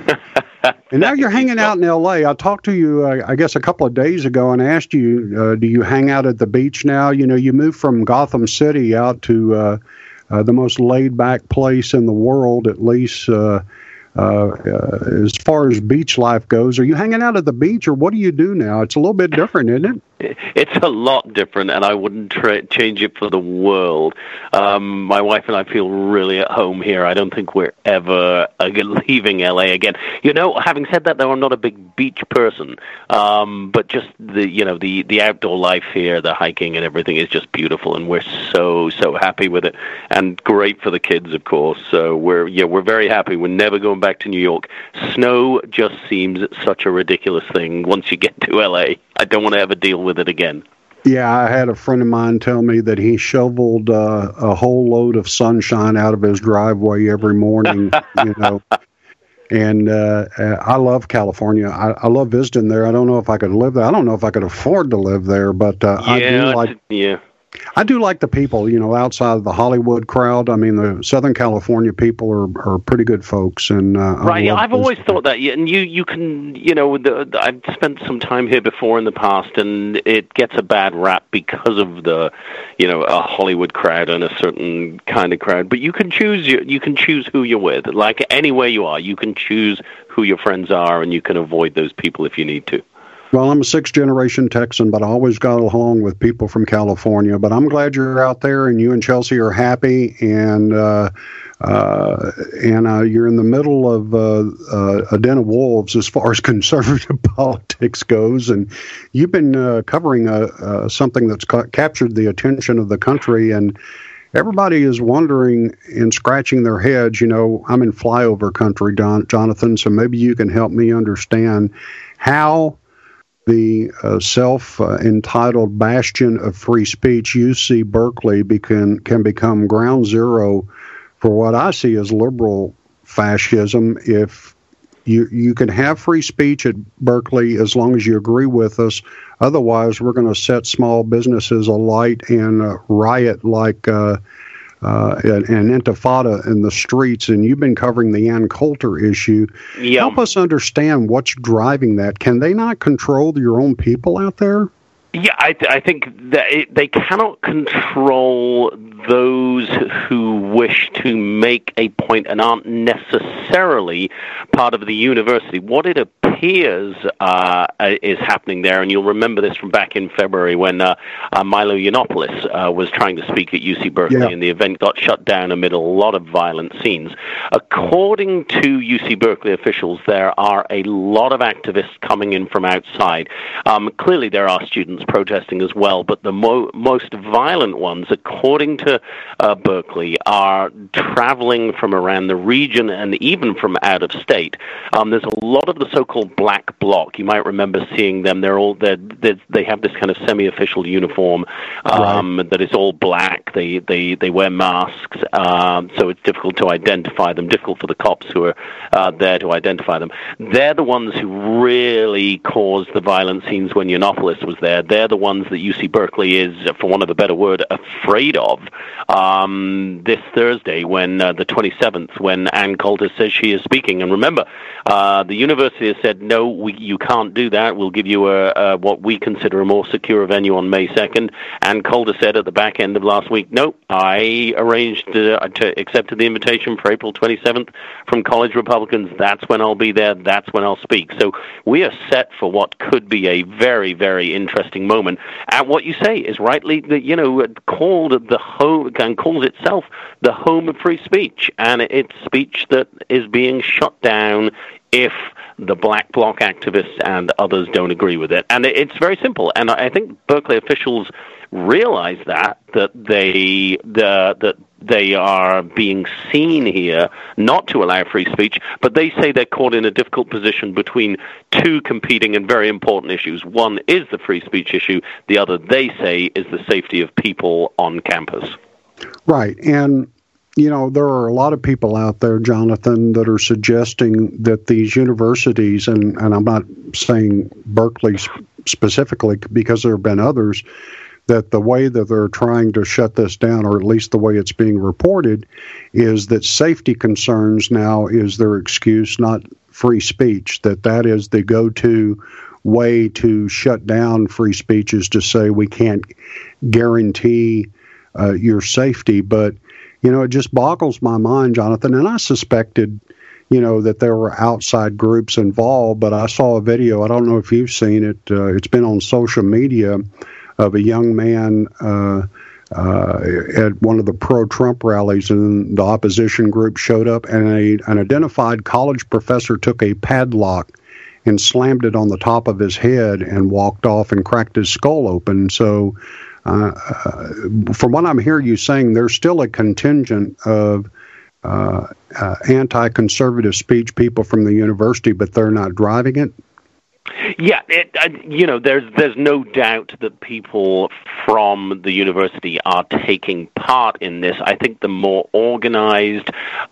B: And now you're hanging out in L A. I talked to you, uh, I guess, a couple of days ago and asked you, uh, do you hang out at the beach now? You know, you moved from Gotham City out to uh, uh, the most laid-back place in the world, at least uh, uh, uh, as far as beach life goes. Are you hanging out at the beach, or what do you do now? It's a little bit different, isn't it?
M: It's a lot different, and I wouldn't tra- change it for the world. Um, my wife and I feel really at home here. I don't think we're ever uh, leaving L A again. You know, having said that, though, I'm not a big beach person, um, but just the you know the the outdoor life here, the hiking and everything is just beautiful, and we're so so happy with it, and great for the kids, of course. So we're yeah we're very happy. We're never going back to New York. Snow just seems such a ridiculous thing once you get to L A. I don't want to ever deal with it again.
B: Yeah, I had a friend of mine tell me that he shoveled uh, a whole load of sunshine out of his driveway every morning, you know. And uh, I love California. I, I love visiting there. I don't know if I could live there. I don't know if I could afford to live there, but uh,
M: yeah,
B: I do like.
M: Yeah.
B: I do like the people, you know, outside of the Hollywood crowd. I mean, the Southern California people are, are pretty good folks. And uh,
M: right, yeah, I've always thought that. Yeah, and you, you can, you know, the, the, I've spent some time here before in the past, and it gets a bad rap because of the, you know, a Hollywood crowd and a certain kind of crowd. But you can choose, you, you can choose who you're with. Like anywhere you are, you can choose who your friends are, and you can avoid those people if you need to.
B: Well, I'm a sixth-generation Texan, but I always got along with people from California. But I'm glad you're out there, and you and Chelsea are happy, and uh, uh, and uh, you're in the middle of uh, uh, a den of wolves as far as conservative politics goes. And you've been uh, covering a, uh, something that's ca- captured the attention of the country, and everybody is wondering and scratching their heads. You know, I'm in flyover country, Don, Jonathan, so maybe you can help me understand how the uh, self-entitled uh, bastion of free speech, U C Berkeley, become, can become ground zero for what I see as liberal fascism. If you you can have free speech at Berkeley as long as you agree with us, otherwise we're going to set small businesses alight and uh, riot like uh, uh, an, an intifada in the streets. And you've been covering the Ann Coulter issue.
M: Yeah.
B: Help us understand what's driving that. Can they not control your own people out there?
M: Yeah, I, th- I think that it, they cannot control those who wish to make a point and aren't necessarily part of the university. What it appears uh, is happening there, and you'll remember this from back in February when uh, uh, Milo Yiannopoulos uh, was trying to speak at U C Berkeley, yeah. and the event got shut down amid a lot of violent scenes. According to U C Berkeley officials, there are a lot of activists coming in from outside. Um, clearly, there are students protesting as well, but the mo- most violent ones, according to uh, Berkeley, are traveling from around the region and even from out of state. Um, there's a lot of the so-called black bloc. You might remember seeing them. They're all they're, they're, they have this kind of semi-official uniform um, right. that is all black. They they they wear masks, um, so it's difficult to identify them. Difficult for the cops who are uh, there to identify them. They're the ones who really caused the violent scenes when Yiannopoulos was there. They're the ones that U C Berkeley is, for want of a better word, afraid of. Um, this Thursday, when uh, the twenty-seventh, when Ann Coulter says she is speaking. And remember, uh, the university has said, no, we, you can't do that. We'll give you a, a what we consider a more secure venue on May second. Ann Coulter said at the back end of last week, no, I arranged uh, to accepted the invitation for April twenty-seventh from college Republicans. That's when I'll be there. That's when I'll speak. So we are set for what could be a very, very interesting moment. And what you say is rightly, you know, called the home, and calls itself the home of free speech, and it's speech that is being shut down if the black bloc activists and others don't agree with it. And it's very simple. And I think Berkeley officials realize that, that they the, that they are being seen here not to allow free speech, but they say they're caught in a difficult position between two competing and very important issues. One is the free speech issue. The other, they say, is the safety of people on campus.
B: Right. And, you know, there are a lot of people out there, Jonathan, that are suggesting that these universities, and, and I'm not saying Berkeley specifically because there have been others, that the way that they're trying to shut this down, or at least the way it's being reported, is that safety concerns now is their excuse, not free speech, that that is the go-to way to shut down free speech, is to say we can't guarantee uh, your safety. But, you know, it just boggles my mind, Jonathan, and I suspected, you know, that there were outside groups involved, but I saw a video, I don't know if you've seen it, uh, it's been on social media, of a young man uh, uh, at one of the pro-Trump rallies, and the opposition group showed up, and a, an identified college professor took a padlock and slammed it on the top of his head and walked off and cracked his skull open. So uh, uh, from what I'm hearing you saying, there's still a contingent of uh, uh, anti-conservative speech people from the university, but they're not driving it?
M: Yeah, it, uh, you know, there's there's no doubt that people from the university are taking part in this. I think the more organized,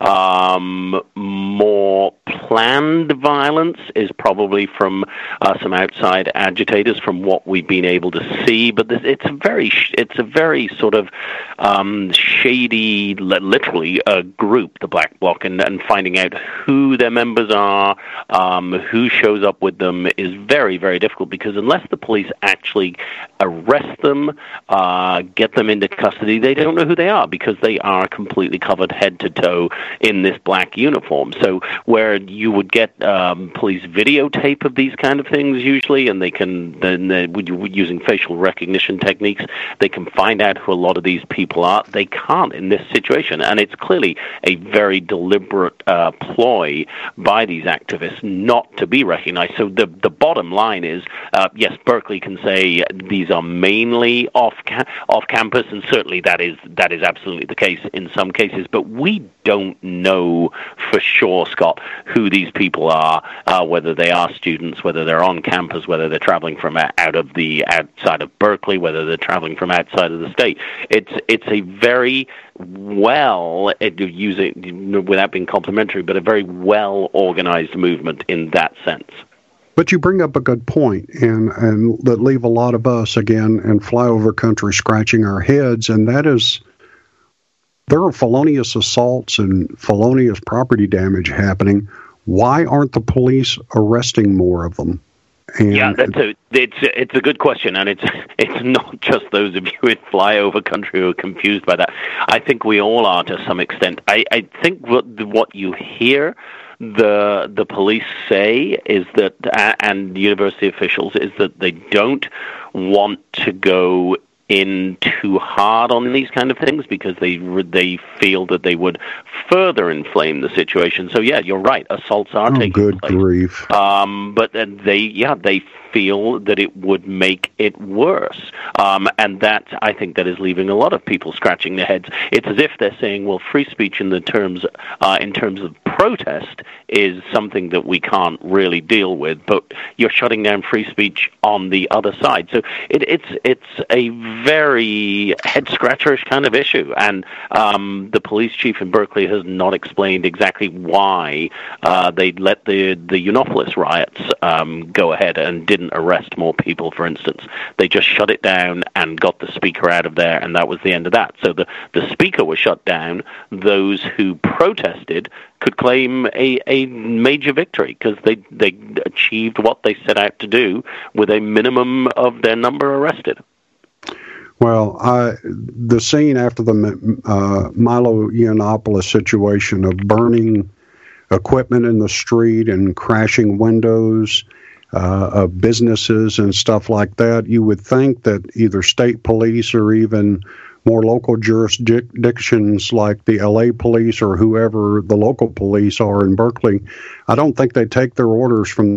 M: um, more planned violence is probably from uh, some outside agitators, from what we've been able to see. But this, it's a very it's a very sort of um, shady, literally, uh, group, the Black Bloc, and, and finding out who their members are, um, who shows up with them, is very, very difficult, because unless the police actually arrest them, uh, get them into custody, they don't know who they are, because they are completely covered head to toe in this black uniform. So where you would get um, police videotape of these kind of things usually, and they can, then they, using facial recognition techniques, they can find out who a lot of these people are. They can't in this situation, and it's clearly a very deliberate uh, ploy by these activists not to be recognized. So the the bottom line is, uh, yes, Berkeley can say these are mainly off ca- off campus, and certainly that is that is absolutely the case in some cases. But we don't know for sure, Scott, who these people are, uh, whether they are students, whether they're on campus, whether they're traveling from out of the outside of Berkeley, whether they're traveling from outside of the state. It's it's a very well, use it without being complimentary, but a very well organized movement in that sense.
B: But you bring up a good point, and, and that leave a lot of us, again, in flyover country scratching our heads, and that is, there are felonious assaults and felonious property damage happening. Why aren't the police arresting more of them? And
M: yeah, that's a, it's it's a good question, and it's it's not just those of you in flyover country who are confused by that. I think we all are to some extent. I, I think what what you hear the the police say is that, and university officials, is that they don't want to go in too hard on these kind of things because they they feel that they would further inflame the situation. So yeah, you're right. Assaults are
B: oh,
M: taking
B: good
M: place.
B: grief.
M: Um, but then they yeah they feel that it would make it worse, um, and that I think that is leaving a lot of people scratching their heads. It's as if they're saying, well, free speech in the terms uh, in terms of protest is something that we can't really deal with, but you're shutting down free speech on the other side. So it, it's it's a very head-scratcherish kind of issue, and um, the police chief in Berkeley has not explained exactly why uh, they let the the Uniopolis riots um, go ahead and didn't arrest more people, for instance. They just shut it down and got the speaker out of there, and that was the end of that. So the, the speaker was shut down. Those who protested could claim a, a major victory because they, they achieved what they set out to do with a minimum of their number arrested.
B: Well, I, the scene after the uh, Milo Yiannopoulos situation of burning equipment in the street and crashing windows uh, of businesses and stuff like that, you would think that either state police or even more local jurisdictions like the L A police or whoever the local police are in Berkeley, I don't think they take their orders from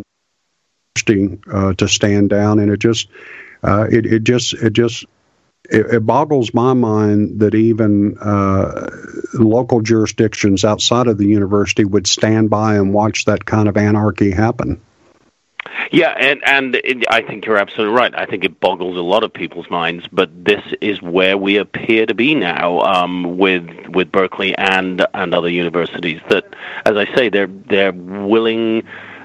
B: uh, to stand down. And it just, uh, it, it just, it just, it, it boggles my mind that even uh, local jurisdictions outside of the university would stand by and watch that kind of anarchy happen.
M: Yeah, and, and it, I think you're absolutely right. I think it boggles a lot of people's minds, but this is where we appear to be now um, with with Berkeley and and other universities. That, as I say, they're they're willing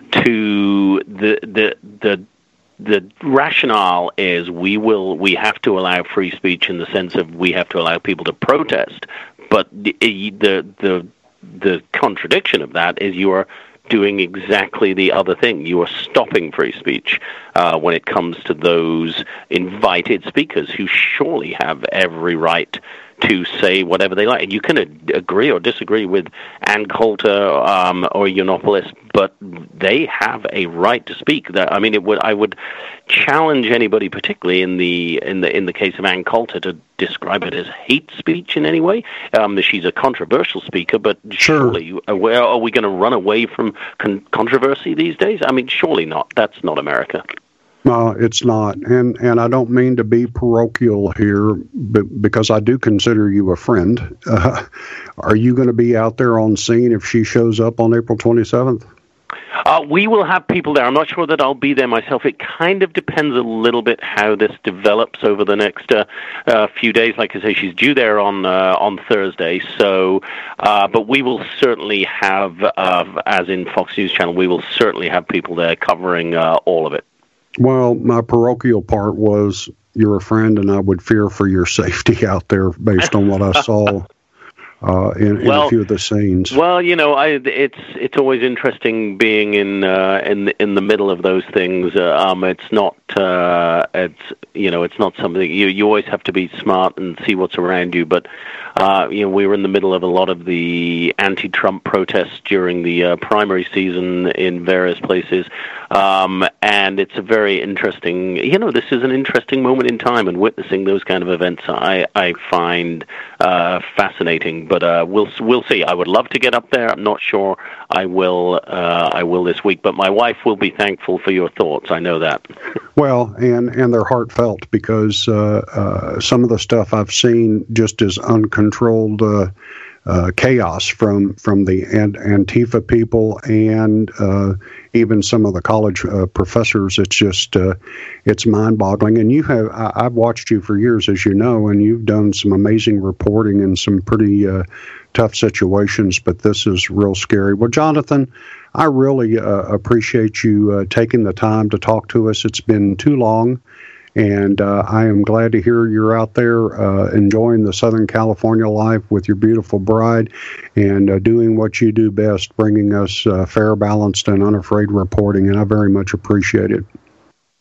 M: to the the the. The rationale is we will we have to allow free speech in the sense of we have to allow people to protest, but the the the, the contradiction of that is you are doing exactly the other thing. You are stopping free speech uh, when it comes to those invited speakers who surely have every right to say whatever they like. And you can ad- agree or disagree with Ann Coulter um, or Yiannopoulos, but they have a right to speak. That I mean, it would I would challenge anybody, particularly in the in the in the case of Ann Coulter, to describe it as hate speech in any way. Um, she's a controversial speaker, but
B: sure.
M: surely, where are we going to run away from con- controversy these days? I mean, surely not. That's not America.
B: No, it's not. And and I don't mean to be parochial here, but because I do consider you a friend. Uh, are you going to be out there on scene if she shows up on April twenty-seventh?
M: Uh, we will have people there. I'm not sure that I'll be there myself. It kind of depends a little bit how this develops over the next uh, uh, few days. Like I say, she's due there on uh, on Thursday. So, uh, but we will certainly have, uh, as in Fox News Channel, we will certainly have people there covering uh, all of it.
B: Well, my parochial part was you're a friend, and I would fear for your safety out there based on what I saw uh, in,
M: well,
B: in a few of the scenes.
M: Well, you know, I, it's it's always interesting being in uh, in the, in the middle of those things. Uh, um, it's not uh, it's you know it's not something you you always have to be smart and see what's around you, but. Uh, you know, we were in the middle of a lot of the anti-Trump protests during the uh, primary season in various places, um, and it's a very interesting, you know, this is an interesting moment in time, and witnessing those kind of events I, I find uh, fascinating, but uh, we'll we'll see. I would love to get up there. I'm not sure I will uh, I will this week, but my wife will be thankful for your thoughts. I know that.
B: Well, and, and they're heartfelt because uh, uh, some of the stuff I've seen just is uncontrolled. Controlled uh, uh, chaos from from the Antifa people and uh, even some of the college uh, professors. It's just uh, it's mind-boggling. And you have I, I've watched you for years, as you know, and you've done some amazing reporting in some pretty uh, tough situations. But this is real scary. Well, Jonathan, I really uh, appreciate you uh, taking the time to talk to us. It's been too long. And uh, I am glad to hear you're out there uh, enjoying the Southern California life with your beautiful bride and uh, doing what you do best, bringing us uh, fair, balanced, and unafraid reporting. And I very much appreciate it.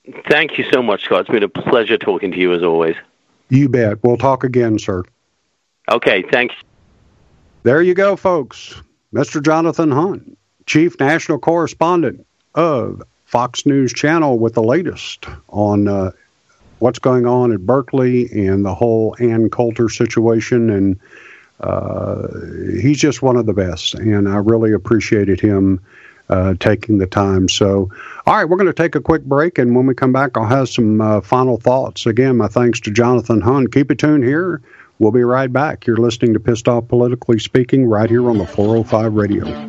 M: Thank you so much, Scott. It's been a pleasure talking to you as always.
B: You bet. We'll talk again, sir.
M: Okay, thanks.
B: There you go, folks. Mister Jonathan Hunt, Chief National Correspondent of Fox News Channel, with the latest on uh, what's going on at Berkeley and the whole Ann Coulter situation. And uh, he's just one of the best, and I really appreciated him uh, taking the time. So, all right, we're going to take a quick break, and when we come back, I'll have some uh, final thoughts. Again, my thanks to Jonathan Hunt. Keep it tuned here. We'll be right back. You're listening to Pissed Off Politically Speaking right here on the four oh five Radio.
D: You're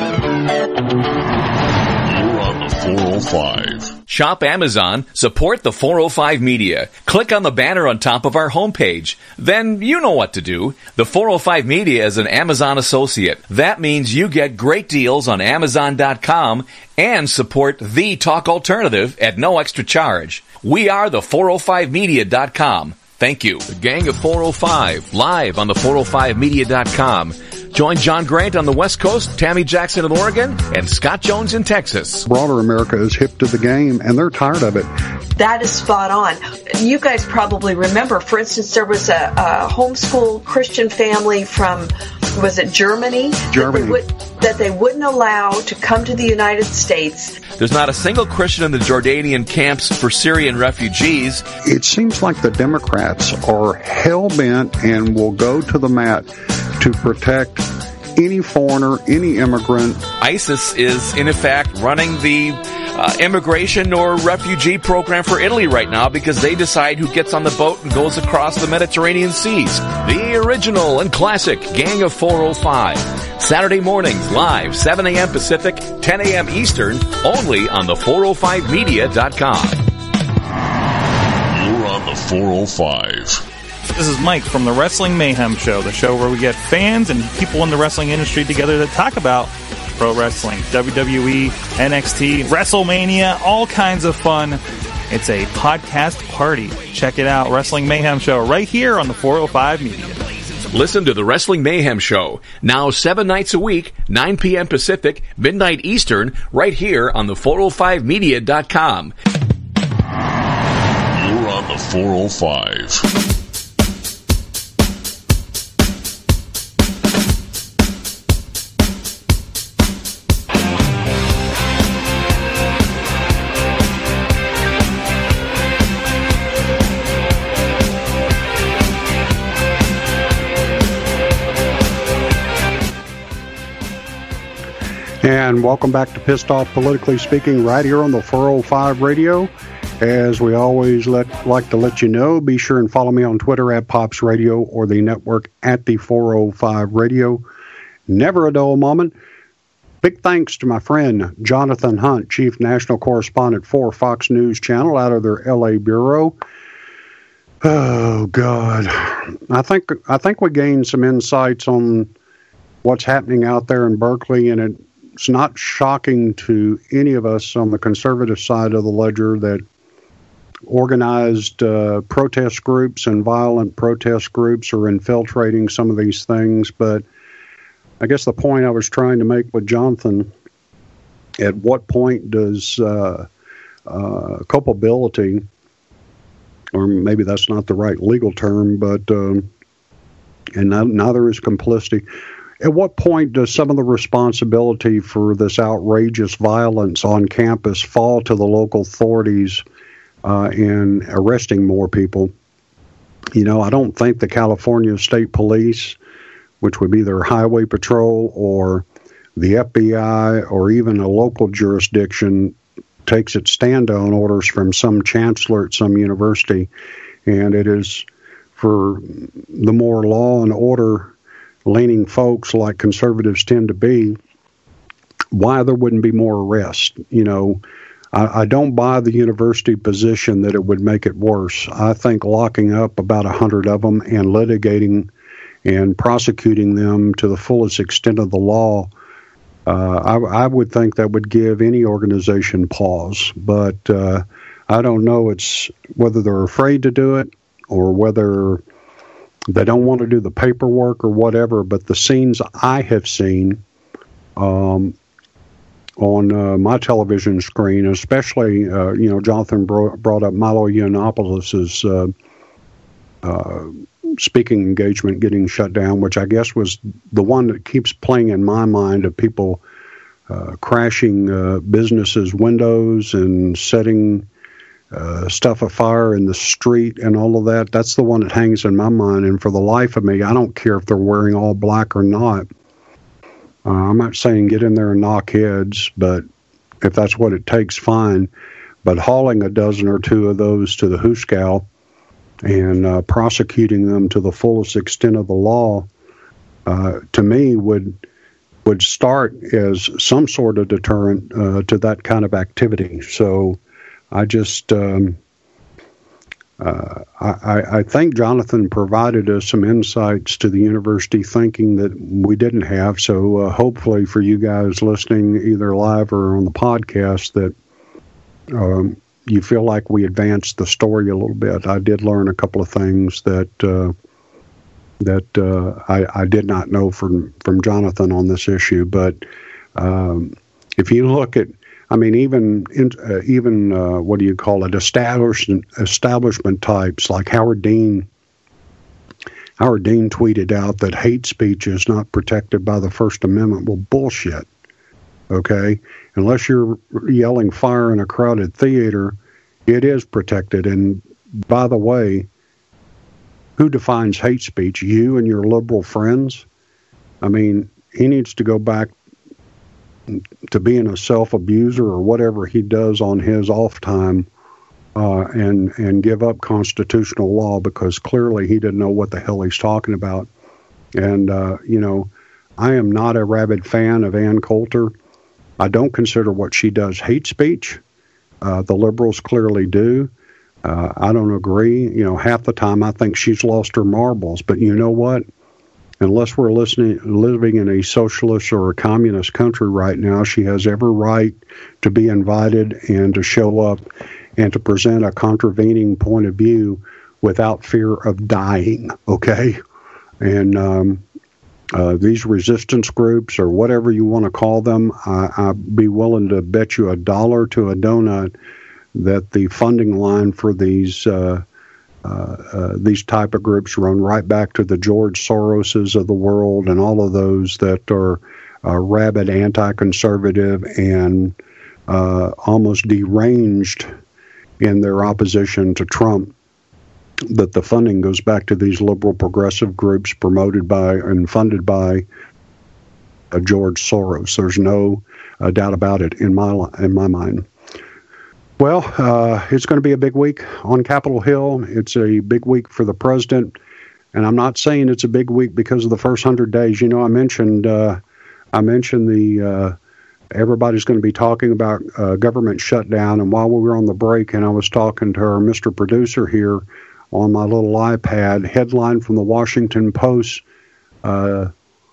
D: on the four oh five.
A: Shop Amazon, support the four oh five Media. Click on the banner on top of our homepage. Then you know what to do. The four oh five Media is an Amazon associate. That means you get great deals on Amazon dot com and support the talk alternative at no extra charge. We are the four oh five media dot com. Thank you. The Gang of four oh five, live on the four oh five media dot com. Join John Grant on the West Coast, Tammy Jackson in Oregon, and Scott Jones in Texas.
B: Broader America is hip to the game, and they're tired of it.
C: That is spot on. You guys probably remember, for instance, there was a, a homeschool Christian family from, was it Germany?
B: Germany.
C: That they, would, that they wouldn't allow to come to the United States.
A: There's not a single Christian in the Jordanian camps for Syrian refugees.
B: It seems like the Democrats are hell-bent and will go to the mat to protect any foreigner, any immigrant.
A: ISIS is, in effect, running the uh, immigration or refugee program for Italy right now because they decide who gets on the boat and goes across the Mediterranean seas. The original and classic Gang of four oh five. Saturday mornings, live, seven a.m. Pacific, ten a.m. Eastern, only on the four oh five media dot com.
D: You're on the four oh five.
E: This is Mike from the Wrestling Mayhem Show, the show where we get fans and people in the wrestling industry together to talk about pro wrestling, W W E, N X T, WrestleMania, all kinds of fun. It's a podcast party. Check it out, Wrestling Mayhem Show, right here on the four oh five Media.
A: Listen to the Wrestling Mayhem Show, now seven nights a week, nine p.m. Pacific, midnight Eastern, right here on the four oh five media dot com.
D: You're on the four oh five.
B: And welcome back to Pissed Off Politically Speaking right here on the four oh five Radio. As we always let, like to let you know, be sure and follow me on Twitter at Pops Radio or the network at the four oh five Radio. Never a dull moment. Big thanks to my friend Jonathan Hunt, Chief National Correspondent for Fox News Channel out of their L A bureau. Oh, God. I think I think we gained some insights on what's happening out there in Berkeley, and it It's not shocking to any of us on the conservative side of the ledger that organized uh, protest groups and violent protest groups are infiltrating some of these things. But I guess the point I was trying to make with Jonathan, at what point does uh, uh, culpability, or maybe that's not the right legal term, but um, and not, neither is complicity. At what point does some of the responsibility for this outrageous violence on campus fall to the local authorities uh, in arresting more people? You know, I don't think the California State Police, which would be their highway patrol, or the F B I, or even a local jurisdiction, takes its stand-down orders from some chancellor at some university. And it is for the more law and order leaning folks like conservatives tend to be, why there wouldn't be more arrests. You know, I, I don't buy the university position that it would make it worse. I think locking up about a hundred of them and litigating and prosecuting them to the fullest extent of the law, uh, I, I would think that would give any organization pause. But uh, I don't know. It's whether they're afraid to do it or whether they don't want to do the paperwork or whatever, but the scenes I have seen, um, on uh, my television screen, especially, uh, you know, Jonathan bro- brought up Milo Yiannopoulos' uh, uh, speaking engagement getting shut down, which I guess was the one that keeps playing in my mind of people uh, crashing uh, businesses' windows and setting uh, stuff afire in the street and all of that. That's the one that hangs in my mind. And for the life of me, I don't care if they're wearing all black or not. Uh, I'm not saying get in there and knock heads, but if that's what it takes, fine. But hauling a dozen or two of those to the Hooskow and uh, prosecuting them to the fullest extent of the law, uh, to me, would would start as some sort of deterrent uh, to that kind of activity. So I just... Um, Uh, I, I think Jonathan provided us some insights to the university thinking that we didn't have. So uh, hopefully for you guys listening either live or on the podcast that um, you feel like we advanced the story a little bit. I did learn a couple of things that uh, that uh, I, I did not know from, from Jonathan on this issue. But um, if you look at I mean, even in, uh, even uh, what do you call it? Establishment establishment types like Howard Dean. Howard Dean tweeted out that hate speech is not protected by the First Amendment. Well, bullshit. Okay, unless you're yelling fire in a crowded theater, it is protected. And by the way, who defines hate speech? You and your liberal friends? I mean, he needs to go back to being a self-abuser or whatever he does on his off time uh, and and give up constitutional law, because clearly he didn't know what the hell he's talking about. And, uh, you know, I am not a rabid fan of Ann Coulter. I don't consider what she does hate speech. Uh, the liberals clearly do. Uh, I don't agree. You know, half the time I think she's lost her marbles. But you know what? Unless we're listening, living in a socialist or a communist country right now, she has every right to be invited and to show up and to present a contravening point of view without fear of dying, okay? And um, uh, these resistance groups, or whatever you want to call them, I, I'd be willing to bet you a dollar to a donut that the funding line for these uh Uh, uh, these type of groups run right back to the George Soroses of the world and all of those that are uh, rabid anti-conservative and uh, almost deranged in their opposition to Trump, that the funding goes back to these liberal progressive groups promoted by and funded by uh, George Soros. There's no uh, doubt about it in my in my mind. Well, uh, it's going to be a big week on Capitol Hill. It's a big week for the president, and I'm not saying it's a big week because of the first hundred days. You know, I mentioned uh, I mentioned the uh, everybody's going to be talking about uh, government shutdown, and while we were on the break, and I was talking to our Mister Producer here on my little iPad, headline from the Washington Post uh,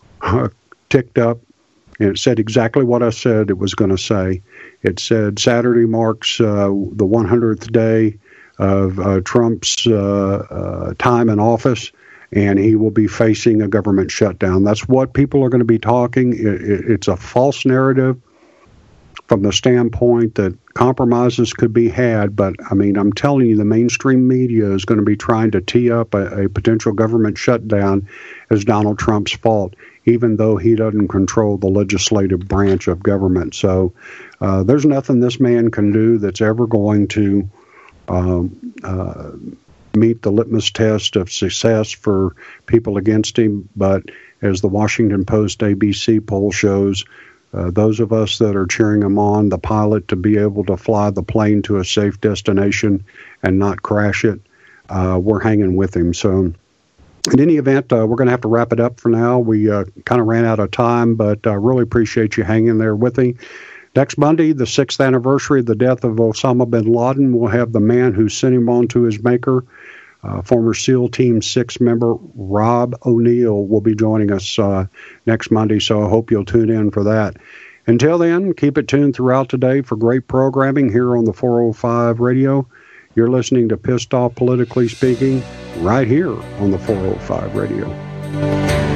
B: ticked up, and it said exactly what I said it was going to say. It said Saturday marks uh, the one hundredth day of uh, Trump's uh, uh, time in office, and he will be facing a government shutdown. That's what people are going to be talking. It, it, it's a false narrative from the standpoint that compromises could be had, but, I mean, I'm telling you, the mainstream media is going to be trying to tee up a, a potential government shutdown as Donald Trump's fault, even though he doesn't control the legislative branch of government. So uh, there's nothing this man can do that's ever going to um, uh, meet the litmus test of success for people against him. But as the Washington Post A B C poll shows, uh, those of us that are cheering him on, the pilot, to be able to fly the plane to a safe destination and not crash it, uh, we're hanging with him. So in any event, uh, we're going to have to wrap it up for now. We uh, kind of ran out of time, but I uh, really appreciate you hanging there with me. Next Monday, the sixth anniversary of the death of Osama bin Laden, we'll have the man who sent him on to his maker, uh, former SEAL Team six member Rob O'Neill, will be joining us uh, next Monday, so I hope you'll tune in for that. Until then, keep it tuned throughout today for great programming here on the four oh five Radio. You're listening to Pissed Off Politically Speaking right here on the four oh five Radio.